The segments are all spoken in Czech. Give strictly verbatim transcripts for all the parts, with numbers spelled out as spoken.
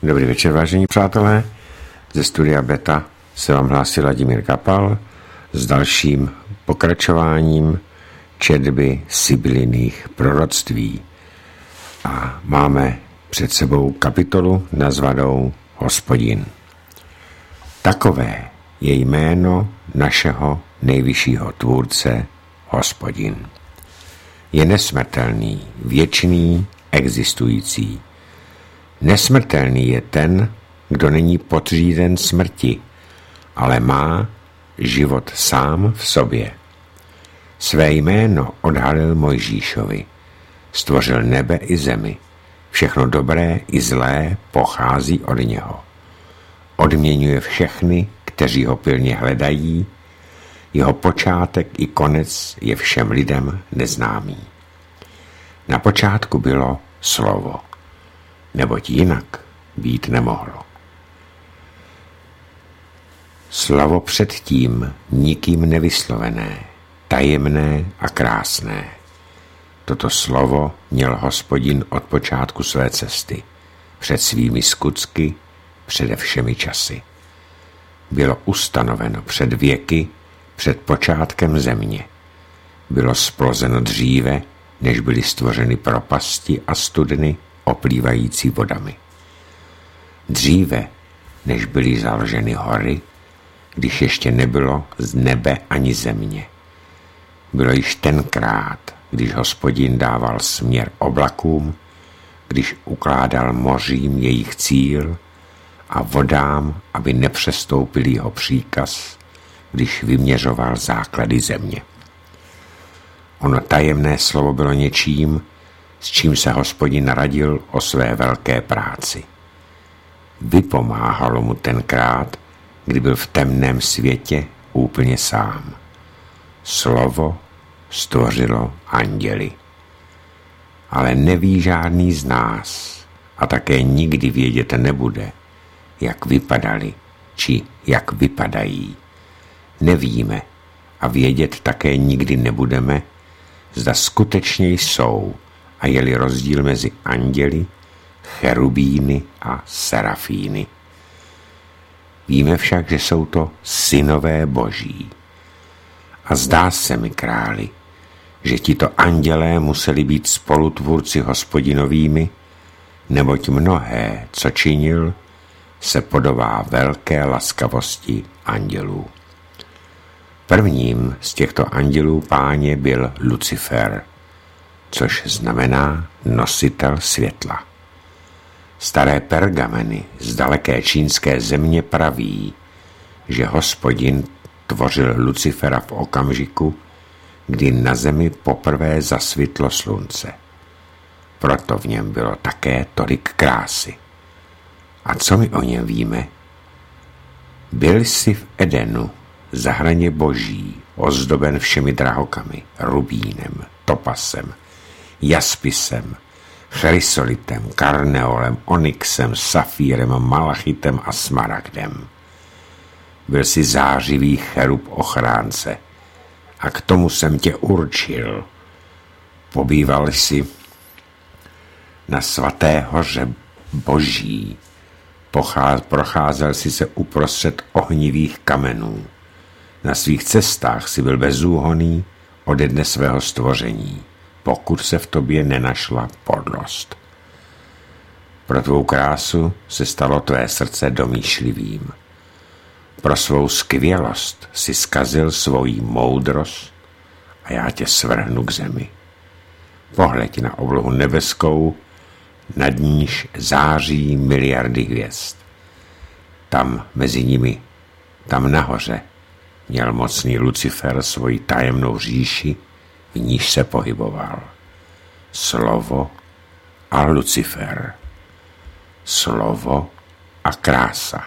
Dobrý večer, vážení přátelé. Ze studia Beta se vám hlásí Vladimír Kapal s dalším pokračováním četby Sibyliných proroctví. A máme před sebou kapitolu nazvanou Hospodin. Takové je jméno našeho nejvyššího tvůrce Hospodin. Je nesmrtelný, věčný, existující. Nesmrtelný je ten, kdo není podřízen smrti, ale má život sám v sobě. Své jméno odhalil Mojžíšovi. Stvořil nebe i zemi. Všechno dobré i zlé pochází od něho. Odměňuje všechny, kteří ho pilně hledají. Jeho počátek i konec je všem lidem neznámý. Na počátku bylo slovo, neboť jinak být nemohlo. Slovo předtím nikým nevyslovené, tajemné a krásné. Toto slovo měl Hospodin od počátku své cesty, před svými skutsky, přede všemi časy. Bylo ustanoveno před věky, před počátkem země. Bylo splozeno dříve, než byly stvořeny propasti a studny oplývající vodami. Dříve, než byly založeny hory, když ještě nebylo z nebe ani země. Bylo již tenkrát, když Hospodin dával směr oblakům, když ukládal mořím jejich cíl a vodám, aby nepřestoupil jeho příkaz, když vyměřoval základy země. Ono tajemné slovo bylo něčím, s čím se Hospodin radil o své velké práci. Vypomáhalo mu tenkrát, kdy byl v temném světě úplně sám. Slovo stvořilo anděly. Ale neví žádný z nás a také nikdy vědět nebude, jak vypadali či jak vypadají. Nevíme a vědět také nikdy nebudeme, zda skutečně jsou a je-li rozdíl mezi anděli, cherubíny a serafíny. Víme však, že jsou to synové boží. A zdá se mi, králi, že tito andělé museli být spolutvůrci Hospodinovými, neboť mnohé, co činil, se podobá velké laskavosti andělů. Prvním z těchto andělů Páně byl Lucifer, což znamená nositel světla. Staré pergameny z daleké čínské země praví, že Hospodin tvořil Lucifera v okamžiku, kdy na zemi poprvé zasvitlo slunce. Proto v něm bylo také tolik krásy. A co my o něm víme? Byl jsi v Edenu, zahraně boží, ozdoben všemi drahokami, rubínem, topasem, jaspisem, chrysolitem, karneolem, onyxem, safírem, malachitem a smaragdem. Byl jsi zářivý cherub ochránce a k tomu jsem tě určil. Pobýval jsi na svaté hoře boží, Pocház, procházel jsi se uprostřed ohnivých kamenů. Na svých cestách si byl bezúhonný ode dne svého stvoření, pokud se v tobě nenašla podlost. Pro tvou krásu se stalo tvé srdce domýšlivým. Pro svou skvělost si zkazil svoji moudrost a já tě svrhnu k zemi. Pohleď na oblohu nebeskou, nad níž září miliardy hvězd. Tam mezi nimi, tam nahoře, měl mocný Lucifer svoji tajemnou říši, v níž se pohyboval. Slovo a Lucifer. Slovo a krása.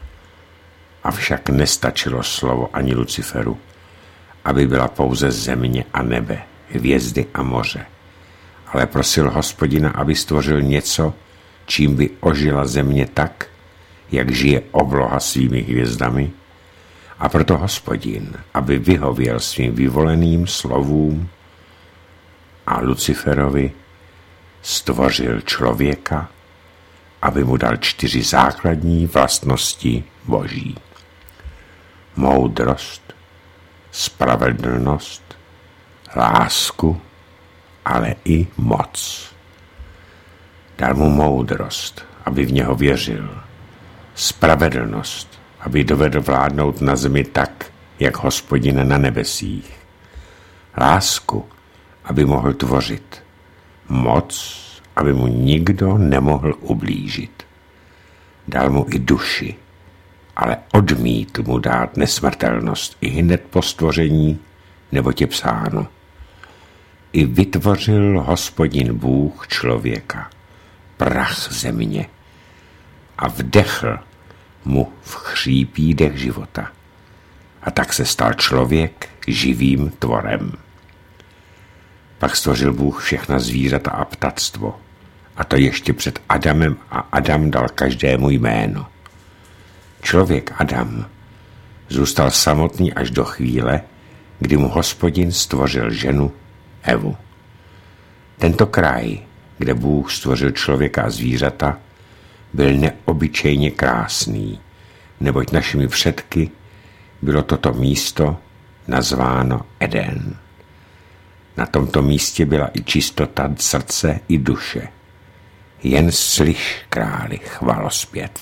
Avšak nestačilo slovo ani Luciferu, aby byla pouze země a nebe, hvězdy a moře. Ale prosil Hospodina, aby stvořil něco, čím by ožila země tak, jak žije obloha svými hvězdami, a proto Hospodin, aby vyhověl svým vyvoleným slovům a Luciferovi, stvořil člověka aby mu dal čtyři základní vlastnosti boží. Moudrost, spravedlnost, lásku, ale i moc. Dal mu moudrost, aby v něho věřil, spravedlnost, aby dovedl vládnout na zemi tak, jak Hospodin na nebesích, lásku, aby mohl tvořit, moc, aby mu nikdo nemohl ublížit. Dal mu i duši, ale odmítl mu dát nesmrtelnost i hned po stvoření, neboť je psáno. I vytvořil Hospodin Bůh člověka, prach země, a vdechl mu v chřípí dech života. A tak se stal člověk živým tvorem. Pak stvořil Bůh všechna zvířata a ptactvo, a to ještě před Adamem, a Adam dal každému jméno. Člověk Adam zůstal samotný až do chvíle, kdy mu Hospodin stvořil ženu Evu. Tento kraj, kde Bůh stvořil člověka a zvířata, byl neobyčejně krásný, neboť našimi předky bylo toto místo nazváno Eden. Na tomto místě byla i čistota srdce i duše. Jen slyš, králi, chvalospěv.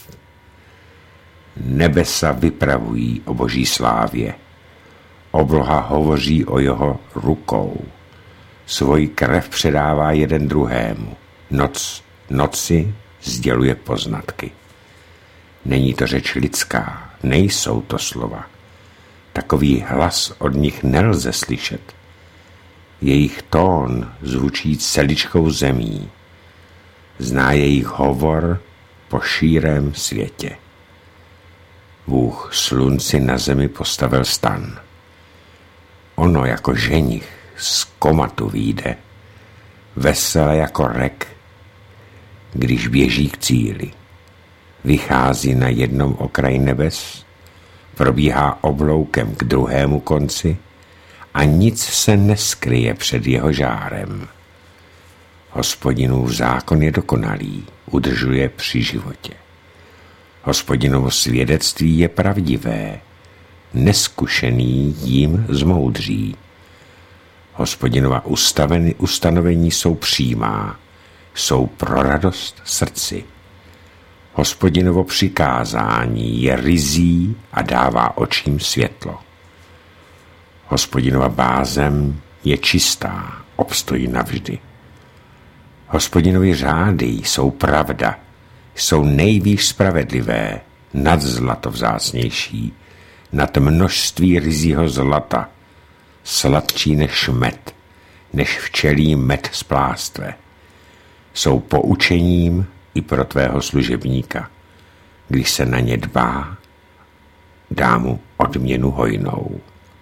Nebesa vypravují o boží slávě. Obloha hovoří o jeho rukou. Svoji krev předává jeden druhému. Noc noci sděluje poznatky. Není to řeč lidská, nejsou to slova. Takový hlas od nich nelze slyšet. Jejich tón zvučí celičkou zemí. Zná jejich hovor po šírém světě. Bůh slunci na zemi postavil stan. Ono jako ženich z komatu vyjde, vesele jako rek, když běží k cíli. Vychází na jednom okraji nebes, probíhá obloukem k druhému konci a nic se neskryje před jeho žárem. Hospodinův zákon je dokonalý, udržuje při životě. Hospodinovo svědectví je pravdivé, neskušený jím zmoudří. Hospodinova ustanovení jsou přímá, jsou pro radost srdci. Hospodinovo přikázání je ryzí a dává očím světlo. Hospodinova bázem je čistá, obstojí navždy. Hospodinovi řády jsou pravda, jsou nejvýš spravedlivé, nad zlato vzácnější, nad množství ryzího zlata, sladčí než med, než včelí med z plástve. Jsou poučením i pro tvého služebníka. Když se na ně dbá, dá mu odměnu hojnou.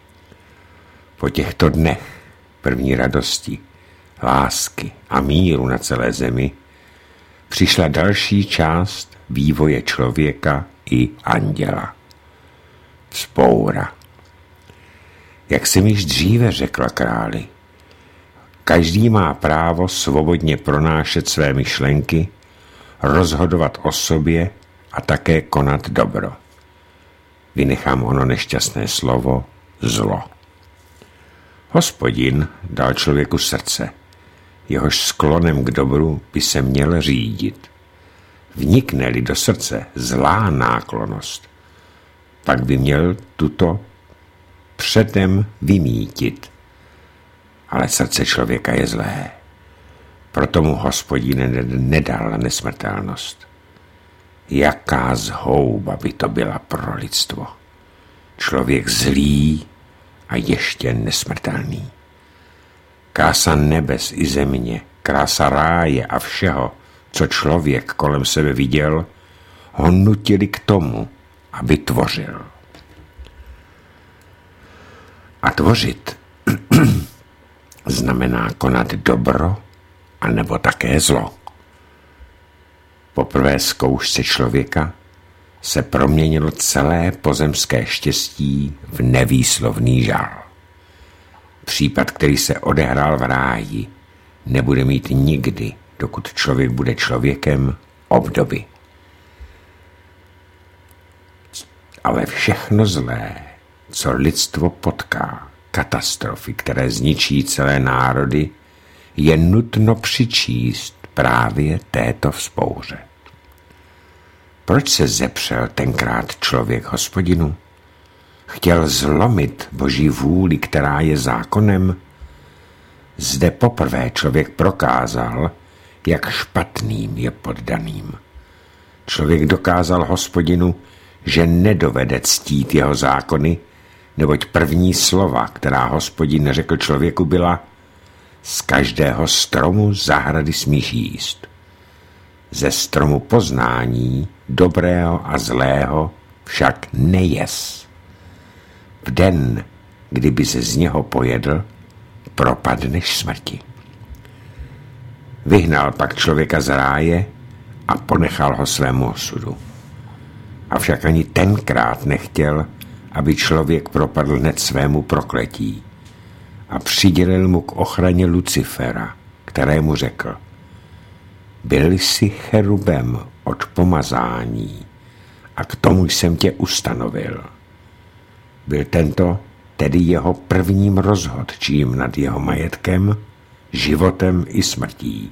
Po těchto dnech první radosti, lásky a míru na celé zemi přišla další část vývoje člověka i anděla. Vzpoura. Jak jsem již dříve řekla králi, každý má právo svobodně pronášet své myšlenky, rozhodovat o sobě a také konat dobro. Vynechám ono nešťastné slovo zlo. Hospodin dal člověku srdce, jehož sklonem k dobru by se měl řídit. Vnikne-li do srdce zlá náklonnost, pak by měl tuto předem vymítit. Ale srdce člověka je zlé. Proto mu Hospodin nedal nesmrtelnost. Jaká zhouba by to byla pro lidstvo. Člověk zlý a ještě nesmrtelný. Krása nebes i země, krása ráje a všeho, co člověk kolem sebe viděl, ho nutili k tomu, aby tvořil. A tvořit znamená konat dobro anebo také zlo. Po prvé zkoušce člověka se proměnilo celé pozemské štěstí v nevýslovný žal. Případ, který se odehrál v ráji, nebude mít nikdy, dokud člověk bude člověkem, obdoby. Ale všechno zlé, co lidstvo potká, katastrofy, které zničí celé národy, je nutno přičíst právě této vzpouře. Proč se zepřel tenkrát člověk Hospodinu? Chtěl zlomit Boží vůli, která je zákonem? Zde poprvé člověk prokázal, jak špatným je poddaným. Člověk dokázal Hospodinu, že nedovede ctít jeho zákony, neboť první slova, která Hospodin řekl člověku, byla: z každého stromu zahrady smíš jíst. Ze stromu poznání dobrého a zlého však nejes. V den, kdyby se z něho pojedl, propadneš smrti. Vyhnal pak člověka z ráje a ponechal ho svému osudu. Avšak ani tenkrát nechtěl, aby člověk propadl hned svému prokletí, a přidělil mu k ochraně Lucifera, kterému řekl: byl jsi cherubem od pomazání a k tomu jsem tě ustanovil. Byl tento tedy jeho prvním rozhodčím nad jeho majetkem, životem i smrtí.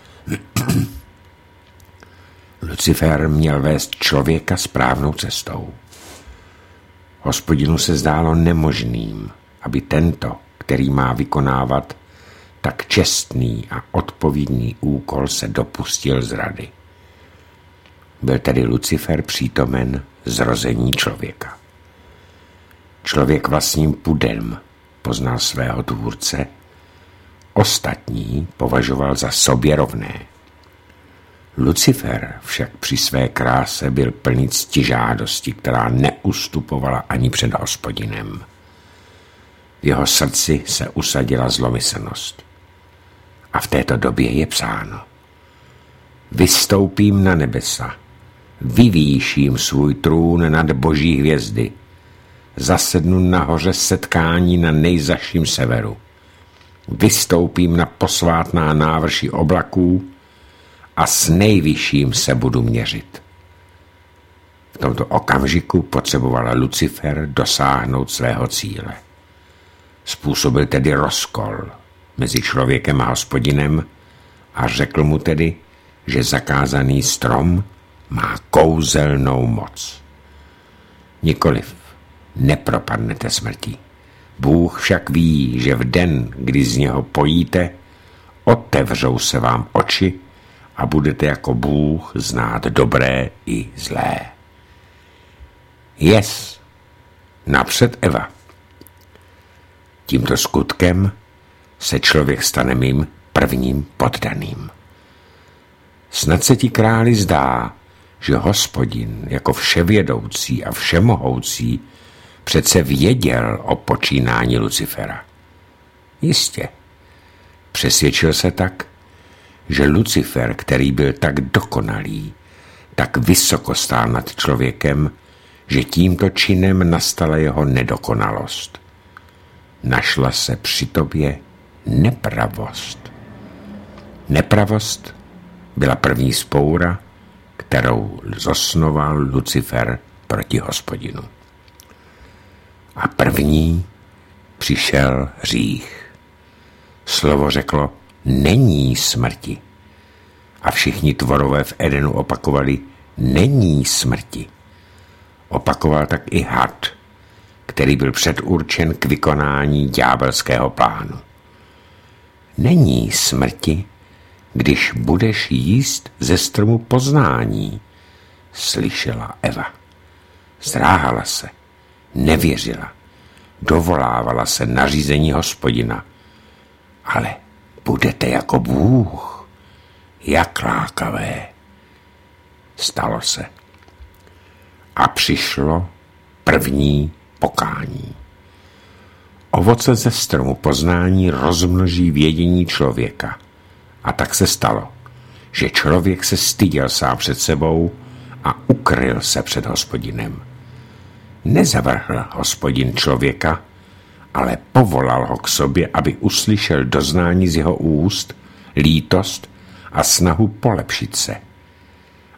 Lucifer měl vést člověka správnou cestou. Hospodinu se zdálo nemožným, aby tento, který má vykonávat tak čestný a odpovědný úkol, se dopustil zrady. Byl tedy Lucifer přítomen zrození člověka. Člověk vlastním pudem poznal svého tvůrce, ostatní považoval za sobě rovné. Lucifer však při své kráse byl plný ctižádosti, která neustupovala ani před Hospodinem. V jeho srdci se usadila zlomyslnost. A v této době je psáno: vystoupím na nebesa, vyvýším svůj trůn nad boží hvězdy, zasednu nahoře setkání na nejzaším severu, vystoupím na posvátná návrší oblaků a s nejvyšším se budu měřit. V tomto okamžiku potřeboval Lucifer dosáhnout svého cíle. Způsobil tedy rozkol mezi člověkem a Hospodinem a řekl mu tedy, že zakázaný strom má kouzelnou moc. Nikoliv, nepropadnete smrti. Bůh však ví, že v den, kdy z něho pojíte, otevřou se vám oči a budete jako Bůh znát dobré i zlé. Yes, napřed Eva. Tímto skutkem se člověk stane mým prvním poddaným. Snad se ti, králi, zdá, že Hospodin jako vševědoucí a všemohoucí přece věděl o počínání Lucifera. Jistě. Přesvědčil se tak, že Lucifer, který byl tak dokonalý, tak vysoko stál nad člověkem, že tímto činem nastala jeho nedokonalost. Našla se při tobě nepravost. Nepravost byla první vzpoura, kterou zosnoval Lucifer proti Hospodinu. A první přišel hřích. Slovo řeklo: není smrti. A všichni tvorové v Edenu opakovali: není smrti. Opakoval tak i had, který byl předurčen k vykonání ďábelského plánu. Není smrti, když budeš jíst ze stromu poznání, slyšela Eva. Zdráhala se, nevěřila, dovolávala se nařízení Hospodina. Ale budete jako Bůh, jak lákavé. Stalo se. A přišlo první pokání. Ovoce ze stromu poznání rozmnoží vědění člověka. A tak se stalo, že člověk se styděl sám před sebou a ukryl se před Hospodinem. Nezavrhl Hospodin člověka, ale povolal ho k sobě, aby uslyšel doznání z jeho úst, lítost a snahu polepšit se.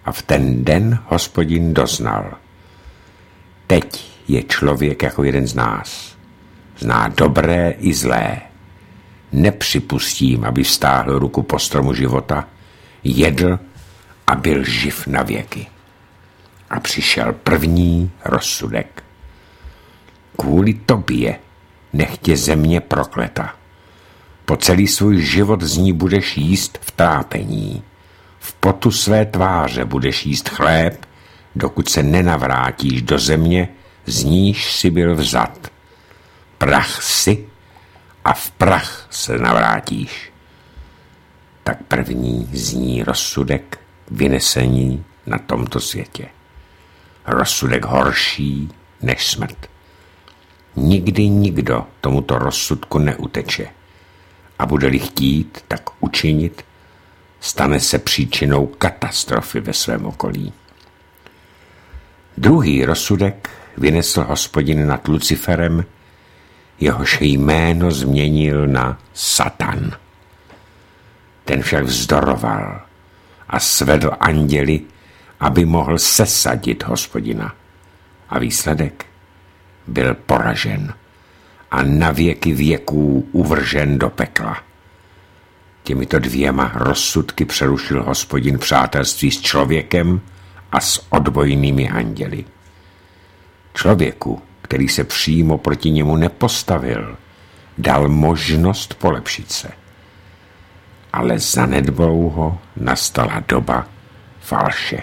A v ten den Hospodin doznal. Teď je člověk jako jeden z nás. Zná dobré i zlé. Nepřipustím, aby vztáhl ruku po stromu života, jedl a byl živ na věky. A přišel první rozsudek. Kvůli tobě nech tě země prokleta. Po celý svůj život z ní budeš jíst v trápení. V potu své tváře budeš jíst chléb, dokud se nenavrátíš do země, z níž si byl vzat. Prach si a v prach se navrátíš. Tak první zní rozsudek vynesení na tomto světě. Rozsudek horší než smrt. Nikdy nikdo tomuto rozsudku neuteče. A bude-li chtít tak učinit, stane se příčinou katastrofy ve svém okolí. Druhý rozsudek vynesl Hospodin nad Luciferem, jehož jméno změnil na Satan. Ten však vzdoroval a svedl anděli, aby mohl sesadit Hospodina. A výsledek byl poražen a na věky věků uvržen do pekla. Těmito dvěma rozsudky přerušil Hospodin přátelství s člověkem a s odbojnými anděli. Člověku, který se přímo proti němu nepostavil, dal možnost polepšit se. Ale zanedlouho nastala doba falše.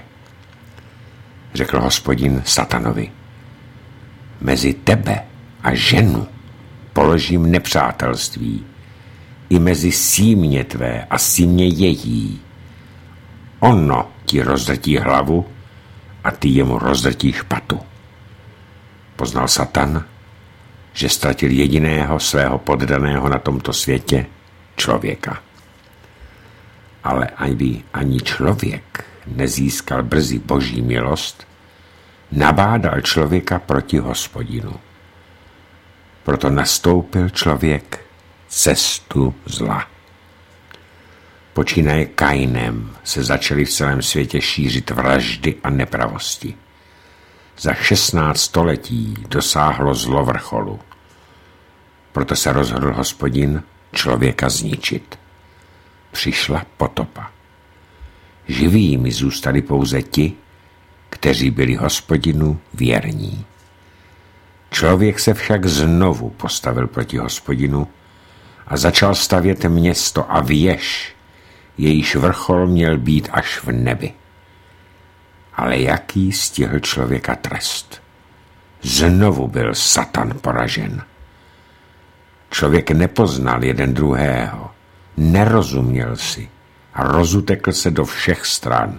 Řekl Hospodin Satanovi: mezi tebe a ženu položím nepřátelství, i mezi símě tvé a símě její. Ono ti rozdrtí hlavu a ty jemu rozdrtíš patu. Poznal Satan, že ztratil jediného svého poddaného na tomto světě, člověka. Ale aby ani člověk nezískal brzy boží milost, nabádal člověka proti Hospodinu. Proto nastoupil člověk cestu zla. Počínaje Kainem se začaly v celém světě šířit vraždy a nepravosti. Za šestnáct století dosáhlo zlo vrcholu. Proto se rozhodl Hospodin člověka zničit. Přišla potopa. Živými zůstali pouze ti, kteří byli Hospodinu věrní. Člověk se však znovu postavil proti Hospodinu a začal stavět město a věž, jejíž vrchol měl být až v nebi. Ale jaký stihl člověka trest? Znovu byl Satan poražen. Člověk nepoznal jeden druhého, nerozuměl si a rozutekl se do všech stran.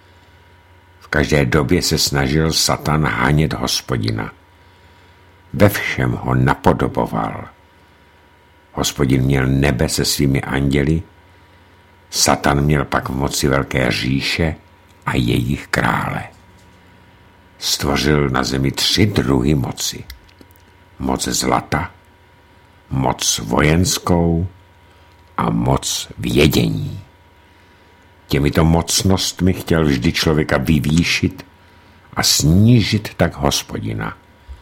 V každé době se snažil Satan hanět Hospodina. Ve všem ho napodoboval. Hospodin měl nebe se svými anděli, Satan měl pak v moci velké říše a jejich krále. Stvořil na zemi tři druhy moci. Moc zlata, moc vojenskou a moc vědění. Těmito mocnostmi chtěl vždy člověka vyvýšit a snížit tak Hospodina.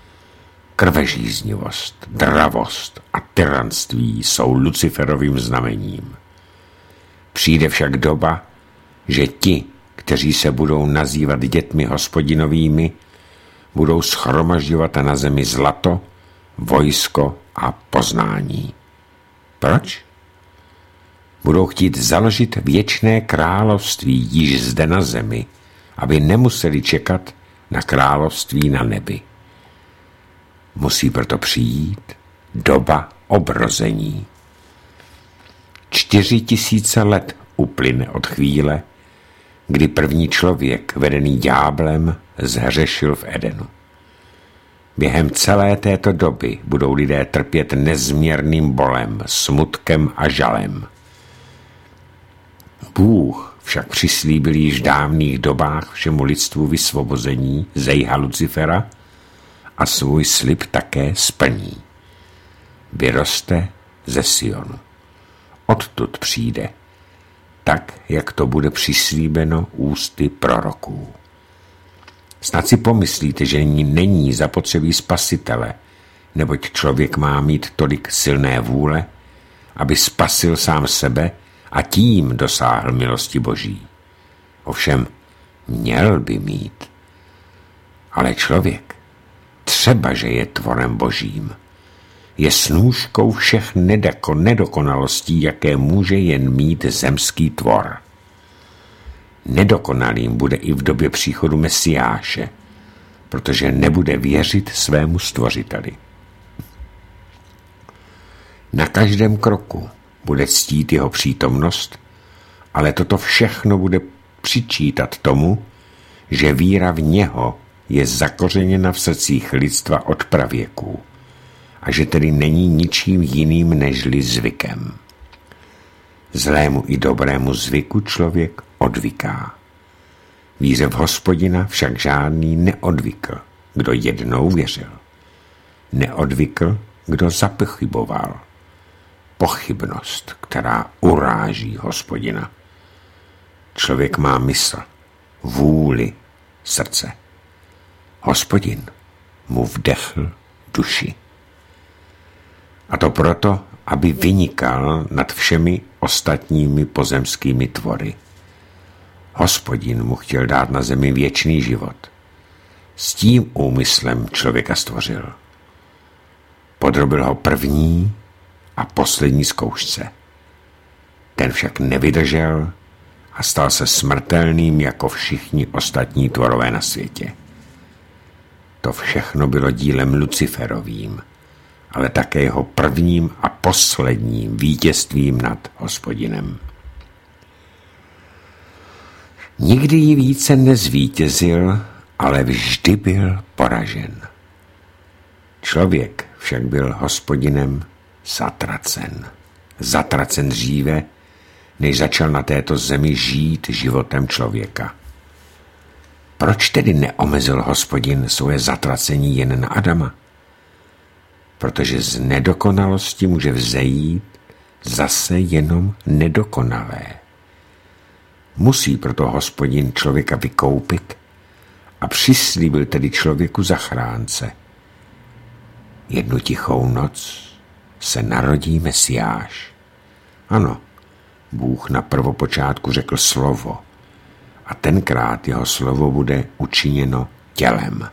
Krvežíznivost, dravost a tyranství jsou Luciferovým znamením. Přijde však doba, že ti, kteří se budou nazývat dětmi Hospodinovými, budou shromažďovat na zemi zlato, vojsko a poznání. Proč? Budou chtít založit věčné království již zde na zemi, aby nemuseli čekat na království na nebi. Musí proto přijít doba obrození. Čtyři tisíce let uplyne od chvíle, kdy první člověk, vedený ďáblem, zhřešil v Edenu. Během celé této doby budou lidé trpět nezměrným bolem, smutkem a žalem. Bůh však přislíbil již v dávných dobách všemu lidstvu vysvobození ze jha Lucifera a svůj slib také splní. Vyroste ze Sionu. Odtud přijde tak, jak to bude přislíbeno ústy proroků. Snad si pomyslíte, že není zapotřebí spasitele, neboť člověk má mít tolik silné vůle, aby spasil sám sebe a tím dosáhl milosti Boží. Ovšem, měl by mít. Ale člověk, třeba že je tvorem Božím, je snůškou všech nedokonalostí, jaké může jen mít zemský tvor. Nedokonalým bude i v době příchodu Mesiáše, protože nebude věřit svému stvořiteli. Na každém kroku bude ctít jeho přítomnost, ale toto všechno bude přičítat tomu, že víra v něho je zakořeněna v srdcích lidstva od pravěků a že tedy není ničím jiným nežli zvykem. Zlému i dobrému zvyku člověk odvyká. Víře v Hospodina však žádný neodvykl, kdo jednou věřil. Neodvykl, kdo zapochyboval. Pochybnost, která uráží Hospodina. Člověk má mysl, vůli, srdce. Hospodin mu vdechl duši. A to proto, aby vynikal nad všemi ostatními pozemskými tvory. Hospodin mu chtěl dát na zemi věčný život. S tím úmyslem člověka stvořil. Podrobil ho první a poslední zkoušce. Ten však nevydržel a stal se smrtelným jako všichni ostatní tvorové na světě. To všechno bylo dílem Luciferovým, ale také jeho prvním a posledním vítězstvím nad Hospodinem. Nikdy ji více nezvítězil, ale vždy byl poražen. Člověk však byl Hospodinem zatracen. Zatracen dříve, než začal na této zemi žít životem člověka. Proč tedy neomezil Hospodin svoje zatracení jen na Adama? Protože z nedokonalosti může vzejít zase jenom nedokonalé. Musí proto Hospodin člověka vykoupit a přislíbil tedy člověku zachránce. Jednu tichou noc se narodí Mesiáš. Ano, Bůh na prvopočátku řekl slovo a tenkrát jeho slovo bude učiněno tělem.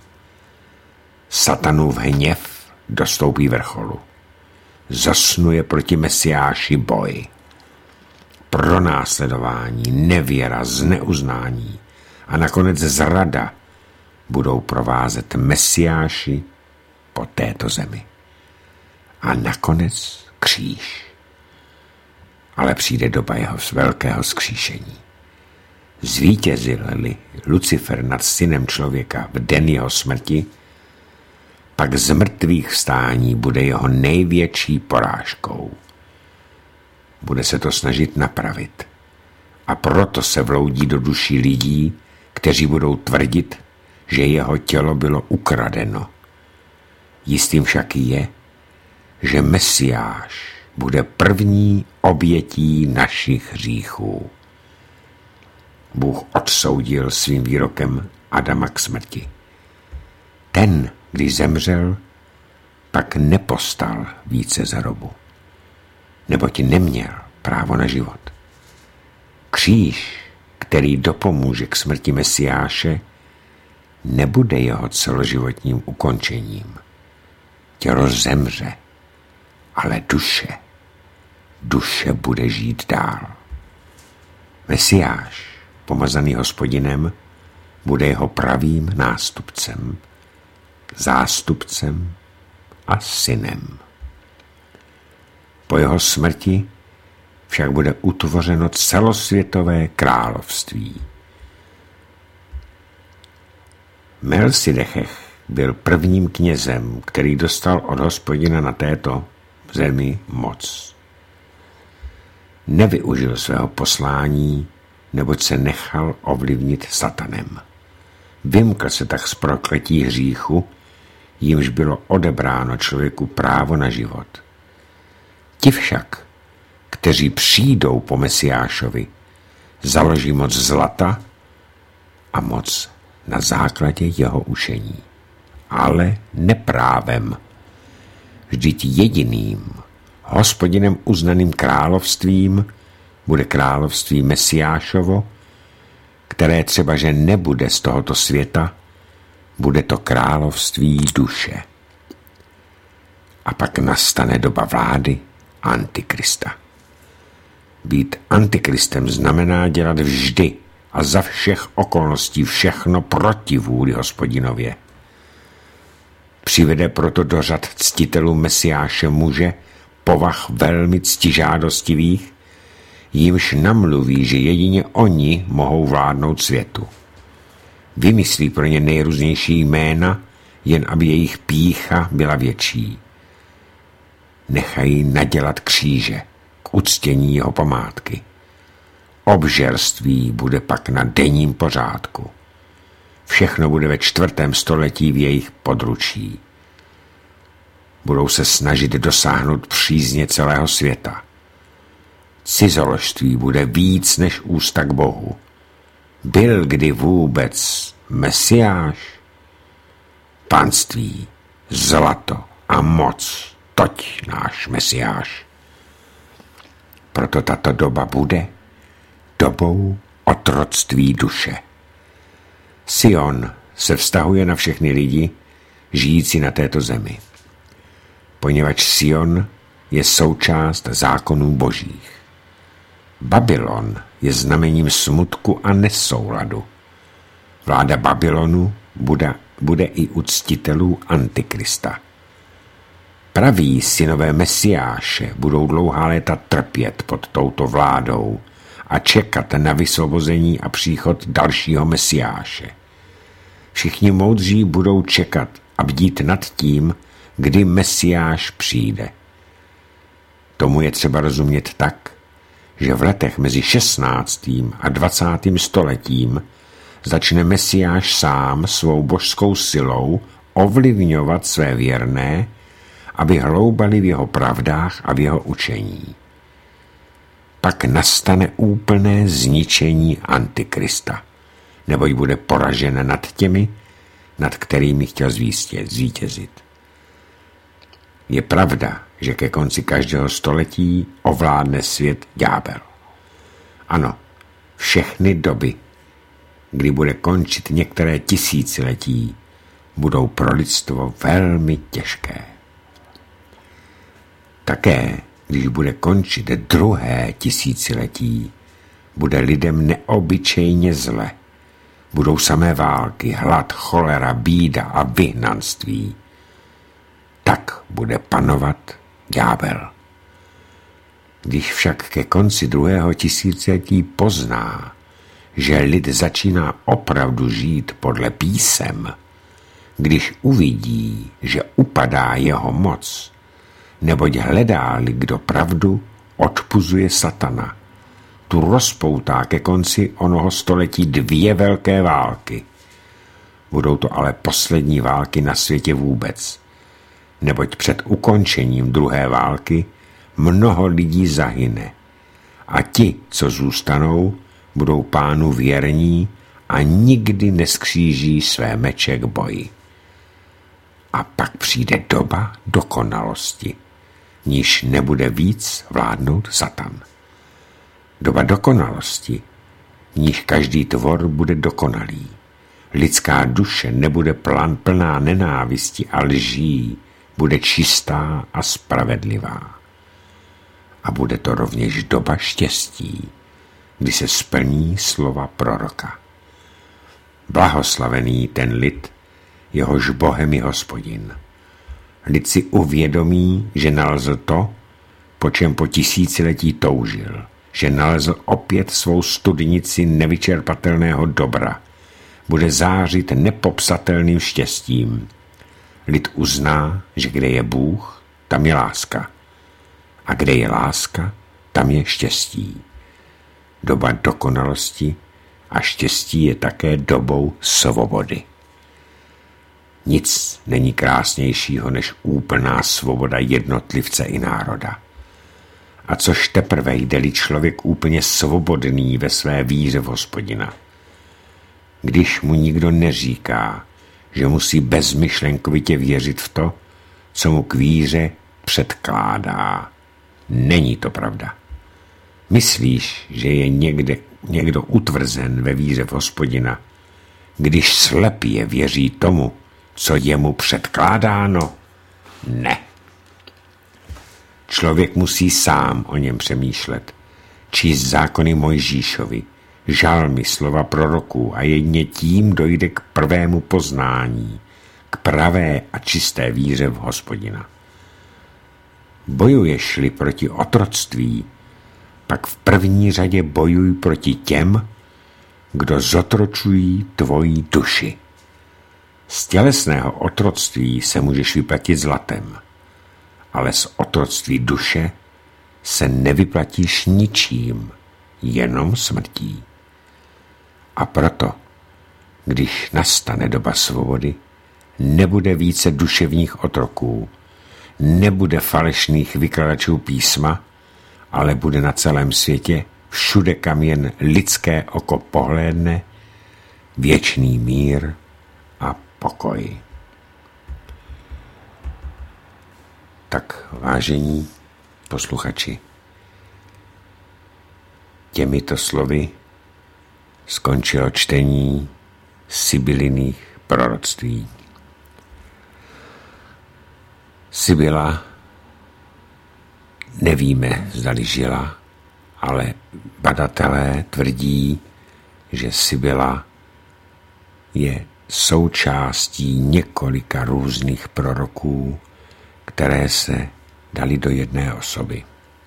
Satanův hněv dostoupí vrcholu. Zasnuje proti Mesiáši boj. Pronásledování, nevěra, zneuznání a nakonec zrada budou provázet Mesiáši po této zemi. A nakonec kříž. Ale přijde doba jeho velkého vzkříšení. Zvítězil-li Lucifer nad synem člověka v den jeho smrti, pak z mrtvých vstání bude jeho největší porážkou. Bude se to snažit napravit. A proto se vloudí do duší lidí, kteří budou tvrdit, že jeho tělo bylo ukradeno. Jistým však je, že Mesiáš bude první obětí našich hříchů. Bůh odsoudil svým výrokem Adama k smrti. Ten, když zemřel, pak nepostal více z hrobu, neboť neměl právo na život. Kříž, který dopomůže k smrti Mesiáše, nebude jeho celoživotním ukončením. Tělo zemře, ale duše, duše bude žít dál. Mesiáš, pomazaný Hospodinem, bude jeho pravým nástupcem, zástupcem a synem. Po jeho smrti však bude utvořeno celosvětové království. Melchizedek byl prvním knězem, který dostal od Hospodina na této zemi moc. Nevyužil svého poslání, neboť se nechal ovlivnit satanem. Vymkl se tak z prokletí hříchu, jímž bylo odebráno člověku právo na život. Ti však, kteří přijdou po Mesiášovi, založí moc zlata a moc na základě jeho učení. Ale neprávem. Vždyť jediným, Hospodinem uznaným královstvím bude království Mesiášovo, které třeba, že nebude z tohoto světa, bude to království duše. A pak nastane doba vlády Antikrista. Být antikristem znamená dělat vždy a za všech okolností všechno proti vůli Hospodinově. Přivede proto do řad ctitelů Mesiáše muže povah velmi ctižádostivých, jimž namluví, že jedině oni mohou vládnout světu. Vymyslí pro ně nejrůznější jména, jen aby jejich pýcha byla větší. Nechají nadělat kříže k uctění jeho památky. Obžerství bude pak na denním pořádku. Všechno bude ve čtvrtém století v jejich područí. Budou se snažit dosáhnout přízně celého světa. Cizoložství bude víc než ústa k Bohu. Byl kdy vůbec Mesiáš? Panství, zlato a moc, toť náš Mesiáš. Proto tato doba bude dobou otroctví duše. Sion se vztahuje na všechny lidi, žijící na této zemi. Poněvadž Sion je součást zákonů božích. Babylon je znamením smutku a nesouladu. Vláda Babylonu bude, bude i u ctitelů Antikrista. Praví synové Mesiáše budou dlouhá léta trpět pod touto vládou a čekat na vysvobození a příchod dalšího Mesiáše. Všichni moudří budou čekat a bdít nad tím, kdy Mesiáš přijde. Tomu je třeba rozumět tak, že v letech mezi šestnáctým a dvacátým stoletím začne Mesiáš sám svou božskou silou ovlivňovat své věrné, aby hloubali v jeho pravdách a v jeho učení. Pak nastane úplné zničení Antikrista, neboť bude poražen nad těmi, nad kterými chtěl zvítězit. Je pravda, že ke konci každého století ovládne svět ďábel. Ano, všechny doby, kdy bude končit některé tisíciletí, budou pro lidstvo velmi těžké. Také, když bude končit druhé tisíciletí, bude lidem neobyčejně zle. Budou samé války, hlad, cholera, bída a vyhnanství. Tak bude panovat ďábel. Když však ke konci druhého tisíciletí pozná, že lid začíná opravdu žít podle písem, když uvidí, že upadá jeho moc, neboť hledá-li kdo pravdu, odpuzuje satana. Tu rozpoutá ke konci onoho století dvě velké války. Budou to ale poslední války na světě vůbec, neboť před ukončením druhé války mnoho lidí zahyne a ti, co zůstanou, budou pánu věrní a nikdy neskříží své meče k boji. A pak přijde doba dokonalosti, níž nebude víc vládnout satan. Doba dokonalosti, v níž každý tvor bude dokonalý. Lidská duše nebude plán plná nenávisti a lží, bude čistá a spravedlivá. A bude to rovněž doba štěstí, kdy se splní slova proroka. Blahoslavený ten lid, jehož Bohem je Hospodin. Lid si uvědomí, že nalezl to, po čem po tisíciletí toužil, že nalezl opět svou studnici nevyčerpatelného dobra, bude zářit nepopsatelným štěstím. Lid uzná, že kde je Bůh, tam je láska. A kde je láska, tam je štěstí. Doba dokonalosti a štěstí je také dobou svobody. Nic není krásnějšího než úplná svoboda jednotlivce i národa. A což teprve jde-li člověk úplně svobodný ve své víře v Hospodina. Když mu nikdo neříká, že musí bezmyšlenkovitě věřit v to, co mu k víře předkládá. Není to pravda. Myslíš, že je někde, někdo utvrzen ve víře v Hospodina, když slepě věří tomu, co je mu předkládáno? Ne. Člověk musí sám o něm přemýšlet, číst zákony Mojžíšovi, žalmy, slova proroků a jedně tím dojde k prvému poznání, k pravé a čisté víře v Hospodina. Bojuješ-li proti otroctví, pak v první řadě bojuj proti těm, kdo zotročují tvoji duši. Z tělesného otroctví se můžeš vyplatit zlatem, ale z otroctví duše se nevyplatíš ničím, jenom smrtí. A proto, když nastane doba svobody, nebude více duševních otroků, nebude falešných vykladačů písma, ale bude na celém světě, všude, kam jen lidské oko pohlédne, věčný mír a pokoj. Tak, vážení posluchači, těmito slovy skončilo čtení Sibyliných proroctví. Sibyla nevíme, zdali žila, ale badatelé tvrdí, že Sibyla je součástí několika různých proroků, které se dali do jedné osoby.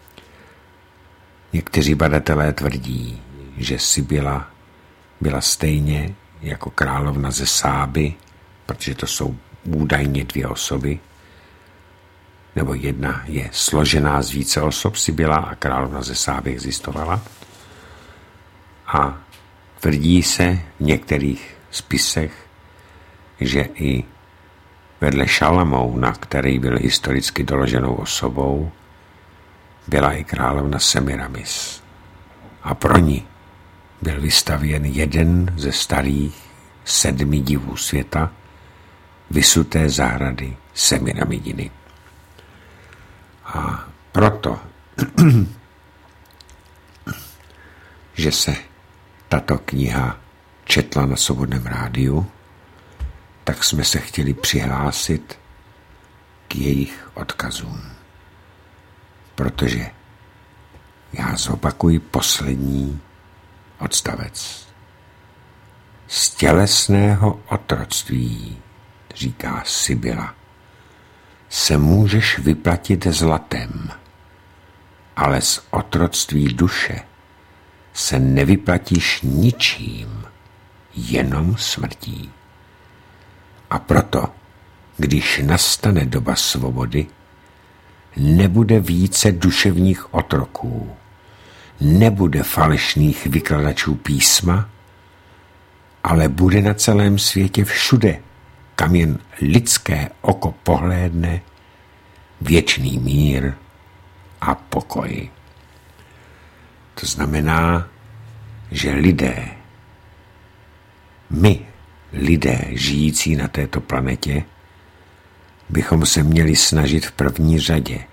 Někteří badatelé tvrdí, že Sibyla byla stejně jako královna ze Sáby, protože to jsou údajně dvě osoby, nebo jedna je složená z více osob, Sibyla, a královna ze Sáby existovala. A tvrdí se v některých spisech, že i vedle Šalamouna, který byl historicky doloženou osobou, byla i královna Semiramis. A pro ní byl vystavěn jeden ze starých sedmi divů světa, vysuté zahrady Semiramidiny. A proto, že se tato kniha četla na Svobodném rádiu, tak jsme se chtěli přihlásit k jejich odkazům. Protože já zopakuji poslední odstavec. Z tělesného otroctví, říká Sibyla, se můžeš vyplatit zlatem, ale z otroctví duše se nevyplatíš ničím, jenom smrtí. A proto, když nastane doba svobody, nebude více duševních otroků, nebude falešných vykladačů písma, ale bude na celém světě všude, kam jen lidské oko pohlédne, věčný mír a pokoj. To znamená, že lidé, my, lidé žijící na této planetě, bychom se měli snažit v první řadě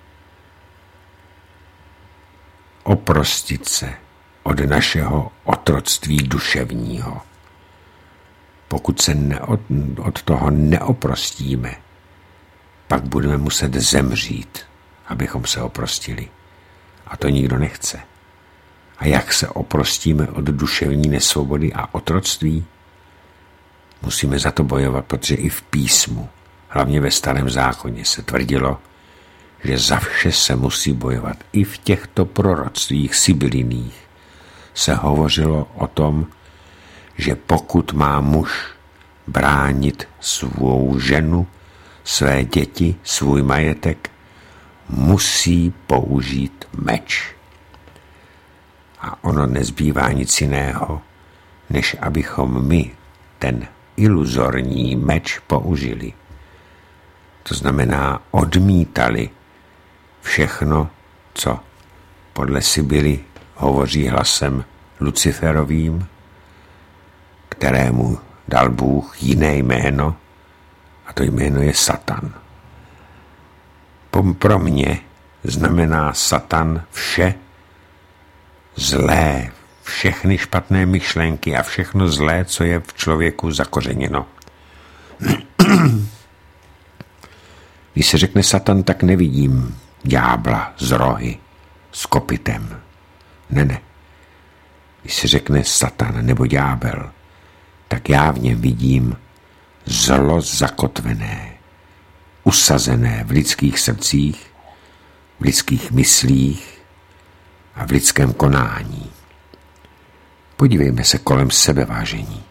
oprostit se od našeho otroctví duševního. Pokud se neod, od toho neoprostíme, pak budeme muset zemřít, abychom se oprostili. A to nikdo nechce. A jak se oprostíme od duševní nesvobody a otroctví? Musíme za to bojovat, protože i v písmu, hlavně ve Starém zákoně, se tvrdilo, že za vše se musí bojovat. I v těchto proroctvích sibyliných se hovořilo o tom, že pokud má muž bránit svou ženu, své děti, svůj majetek, musí použít meč. A ono nezbývá nic jiného, než abychom my ten iluzorní meč použili. To znamená odmítali všechno, co podle Sibily hovoří hlasem Luciferovým, kterému dal Bůh jiné jméno, a to jméno je Satan. Pro mě znamená Satan vše zlé, všechny špatné myšlenky a všechno zlé, co je v člověku zakořeněno. Když se řekne Satan, tak nevidím ďábla z rohy, s kopitem. Ne, ne. Když se řekne Satan nebo ďábel, tak já v něm vidím zlo zakotvené, usazené v lidských srdcích, v lidských myslích a v lidském konání. Podívejme se kolem sebe, vážení.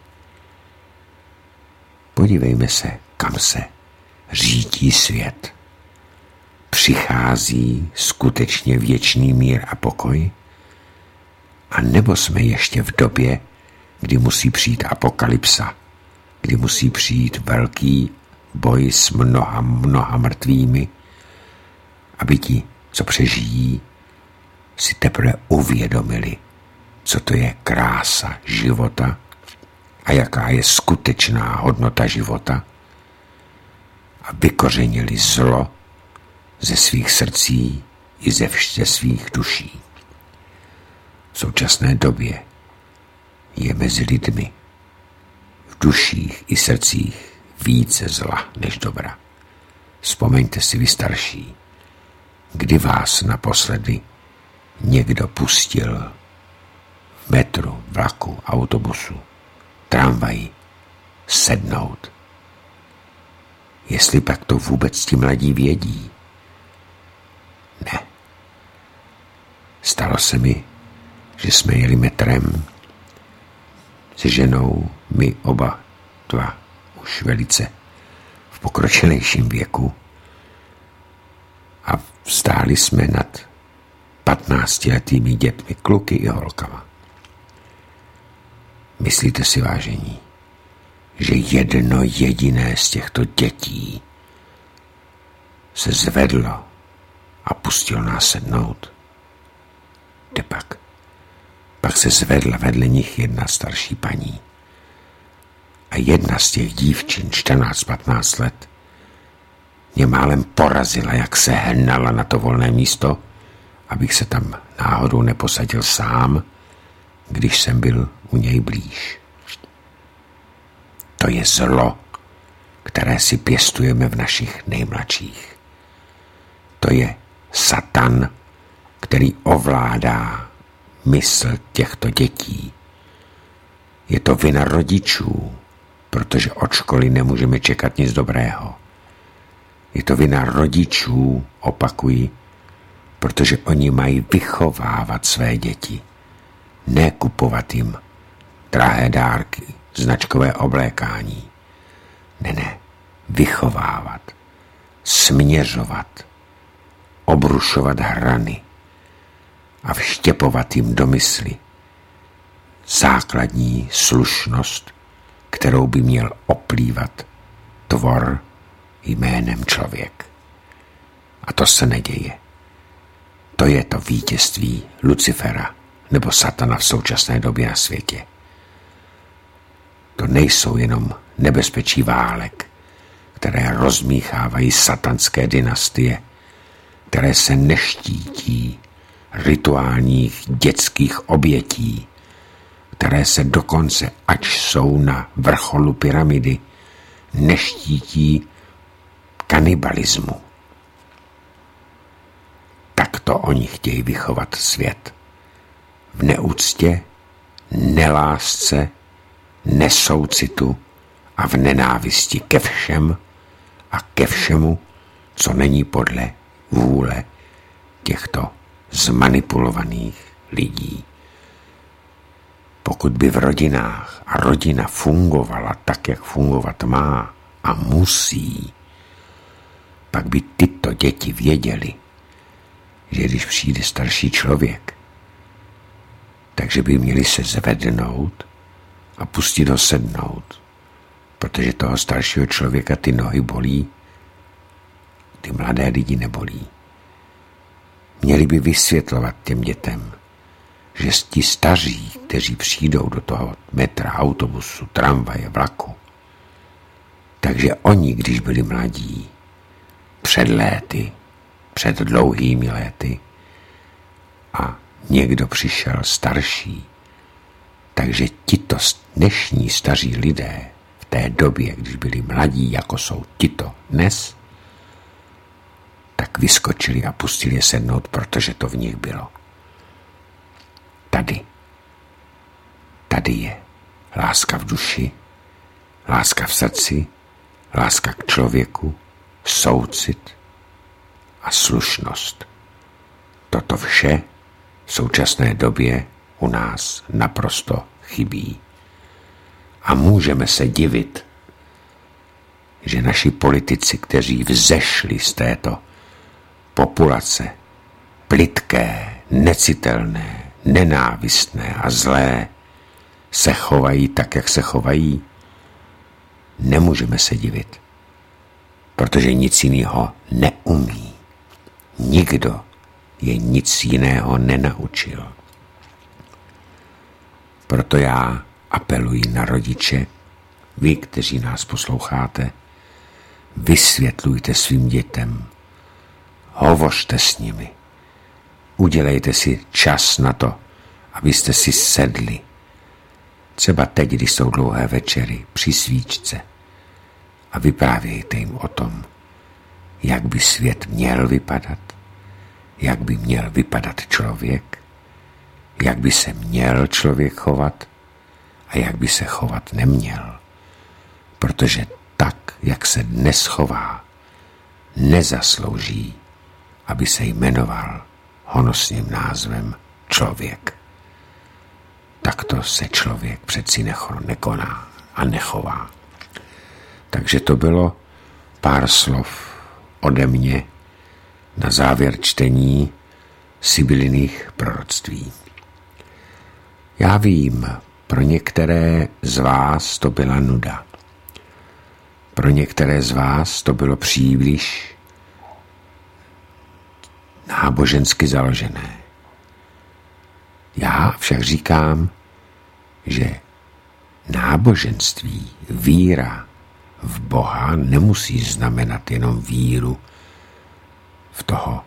Podívejme se, kam se řídí svět. Přichází skutečně věčný mír a pokoj? A nebo jsme ještě v době, kdy musí přijít apokalypsa, kdy musí přijít velký boj s mnoha, mnoha mrtvými, aby ti, co přežijí, si teprve uvědomili, co to je krása života a jaká je skutečná hodnota života, a vykořenili zlo ze svých srdcí i ze, ze svých duší. V současné době je mezi lidmi v duších i srdcích více zla než dobra. Vzpomeňte si, vy starší, kdy vás naposledy někdo pustil v metru, vlaku, autobusu, tramvaji sednout. Jestli pak to vůbec ti mladí vědí. Ne. Stalo se mi, že jsme jeli metrem se ženou, my oba dva už velice v pokročilejším věku, a stáli jsme nad patnáctiletými dětmi, kluky i holkama. Myslíte si, vážení, že jedno jediné z těchto dětí se zvedlo a pustil nás sednout? Kde pak? Pak se zvedla vedle nich jedna starší paní. A jedna z těch dívčin, čtrnáct patnáct let, mě málem porazila, jak se hnala na to volné místo, abych se tam náhodou neposadil sám, když jsem byl u něj blíž. To je zlo, které si pěstujeme v našich nejmladších. To je Satan, který ovládá mysl těchto dětí. Je to vina rodičů, protože od školy nemůžeme čekat nic dobrého. Je to vina rodičů, opakuji, protože oni mají vychovávat své děti, ne kupovat jim drahé dárky, značkové oblékání. Ne, ne, vychovávat, směřovat, obrušovat hrany a vštěpovat jim do mysli základní slušnost, kterou by měl oplývat tvor jménem člověk. A to se neděje. To je to vítězství Lucifera nebo Satana v současné době na světě. To nejsou jenom nebezpečí válek, které rozmíchávají satanské dynastie, které se neštítí rituálních dětských obětí, které se dokonce, ač jsou na vrcholu pyramidy, neštítí kanibalismu. Tak to oni chtějí vychovat svět. V neúctě, nelásce, nesoucitu a v nenávisti ke všem a ke všemu, co není podle vůle těchto zmanipulovaných lidí. Pokud by v rodinách a rodina fungovala tak, jak fungovat má a musí, pak by tyto děti věděly, že když přijde starší člověk, takže by měli se zvednout a pustit ho sednout, protože toho staršího člověka ty nohy bolí, ty mladé lidi nebolí. Měli by vysvětlovat těm dětem, že ti staří, kteří přijdou do toho metra, autobusu, tramvaje, vlaku, takže oni, když byli mladí, před léty, před dlouhými léty, a někdo přišel starší, takže tito dnešní staří lidé v té době, když byli mladí, jako jsou tito dnes, tak vyskočili a pustili je sednout, protože to v nich bylo. Tady. Tady je láska v duši, láska v srdci, láska k člověku, soucit a slušnost. Toto vše v současné době u nás naprosto chybí. A můžeme se divit, že naši politici, kteří vzešli z této populace plytké, necitelné, nenávistné a zlé, se chovají tak, jak se chovají. Nemůžeme se divit, protože nic jiného neumí. Nikdo je nic jiného nenaučil. Proto já apeluji na rodiče, vy, kteří nás posloucháte, vysvětlujte svým dětem, hovořte s nimi, udělejte si čas na to, abyste si sedli. Třeba teď, když jsou dlouhé večery, při svíčce, a vyprávějte jim o tom, jak by svět měl vypadat, jak by měl vypadat člověk, jak by se měl člověk chovat a jak by se chovat neměl. Protože tak, jak se dnes chová, nezaslouží, aby se jmenoval honosným názvem člověk. Takto se člověk přeci nekoná a nechová. Takže to bylo pár slov ode mě na závěr čtení Sibyliných proroctví. Já vím, pro některé z vás to byla nuda. Pro některé z vás to bylo příliš nábožensky založené. Já však říkám, že náboženství, víra v Boha nemusí znamenat jenom víru v toho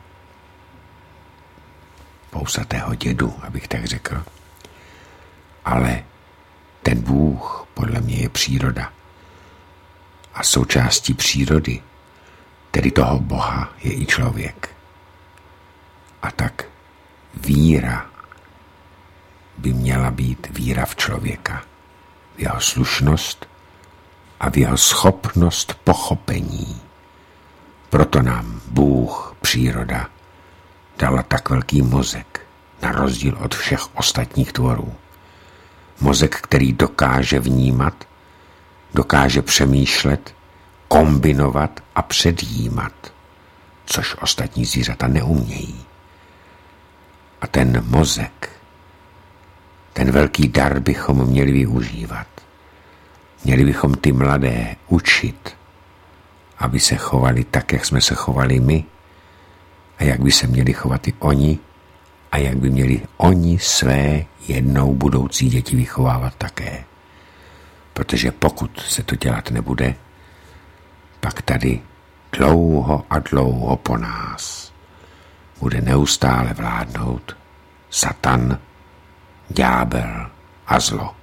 pousatého dědu, abych tak řekl. Ale ten Bůh podle mě je příroda. A součástí přírody, tedy toho Boha, je i člověk. A tak víra by měla být víra v člověka, v jeho slušnost a v jeho schopnost pochopení. Proto nám Bůh, příroda, dala tak velký mozek, na rozdíl od všech ostatních tvorů. Mozek, který dokáže vnímat, dokáže přemýšlet, kombinovat a předjímat, což ostatní zvířata neumějí. A ten mozek, ten velký dar bychom měli využívat. Měli bychom ty mladé učit, aby se chovali tak, jak jsme se chovali my, a jak by se měli chovat i oni, a jak by měli oni své jednou budoucí děti vychovávat také. Protože pokud se to dělat nebude, pak tady dlouho a dlouho po nás bude neustále vládnout Satan, ďábel a zlo.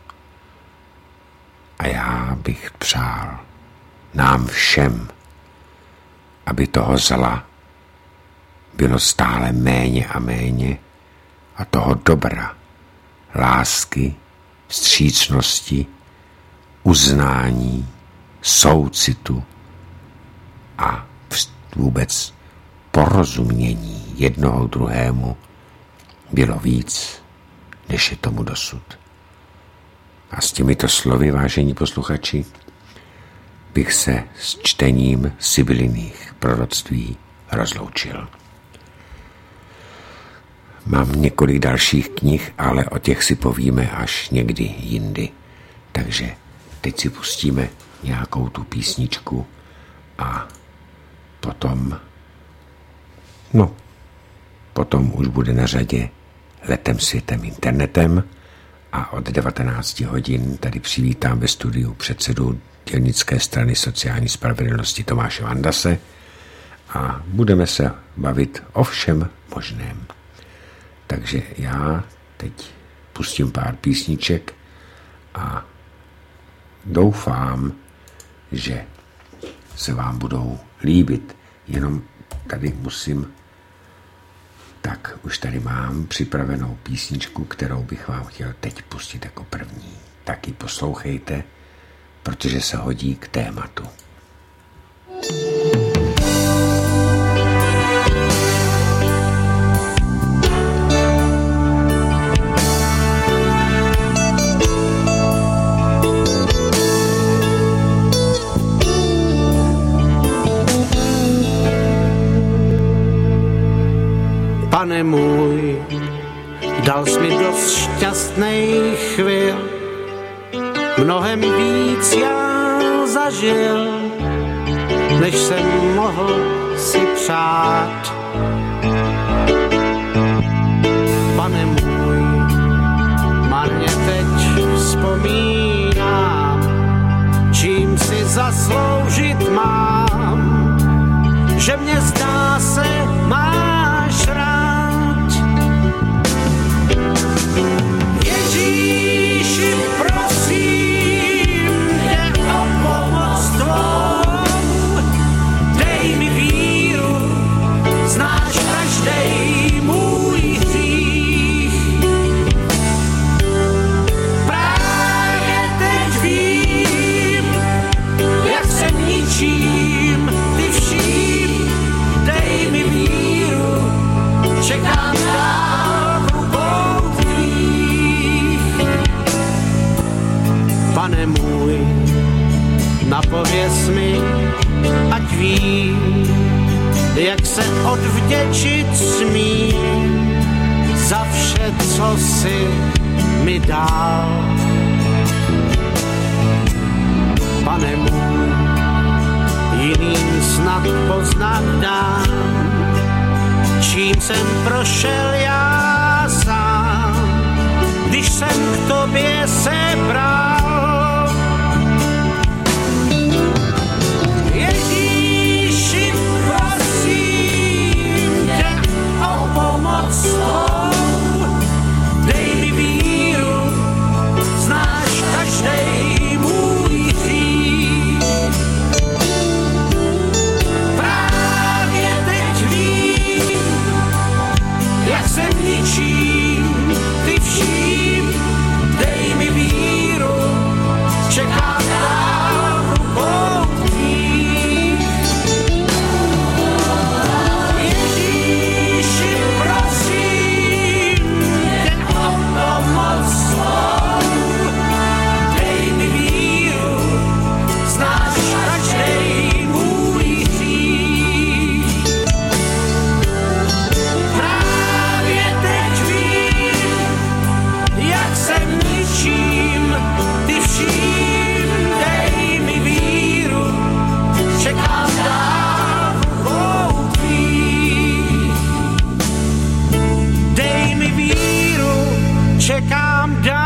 A já bych přál nám všem, aby toho zla bylo stále méně a méně a toho dobra, lásky, vstřícnosti, uznání, soucitu a vůbec porozumění jednoho druhému bylo víc, než je tomu dosud. A s těmito slovy, vážení posluchači, bych se s čtením Sibyliných proroctví rozloučil. Mám několik dalších knih, ale o těch si povíme až někdy jindy. Takže teď si pustíme nějakou tu písničku a potom, no, potom už bude na řadě Letem světem internetem a od devatenácti hodin tady přivítám ve studiu předsedu dělnické strany sociální spravedlnosti Tomáše Vandase a budeme se bavit o všem možném. Takže já teď pustím pár písniček a doufám, že se vám budou líbit. Jenom tady musím... Tak, už tady mám připravenou písničku, kterou bych vám chtěl teď pustit jako první. Taky poslouchejte, protože se hodí k tématu. Pane můj, dal jsi mi dost šťastných chvil, mnohem víc já zažil, než jsem mohl si přát. Pane můj, marně teď vzpomínám, čím si zasloužit mám, že mě zdá se máš rád. Ježíši, prosím tě o pomoc tvou, dej mi víru, znáš každej můj hřích. Právě teď vím, jak se ničím, ty vším, dej mi víru, čekám dál v rukou tvých. Pane můj, napověz mi, ať vím, jak se odvděčit smím za vše, co jsi mi dal. Pane můj, jiným snad poznat dám, čím jsem prošel já sám, když jsem k tobě se bral. Ježíši, prosím tě o pomoc tvou, dej mi víru, znáš každej můj hřích. Právě teď vím, jak se ničím, ty vším, dej mi víru, čekám dál v rukou tvých. Ježíši, prosím tě o pomoc svou, dej mi víru, znáš každej můj hřích. Právě teď vím, jak se ničím, ty vším, dej mi víru, čekám dál v rukou tvých. Dej mi víru, čekám dál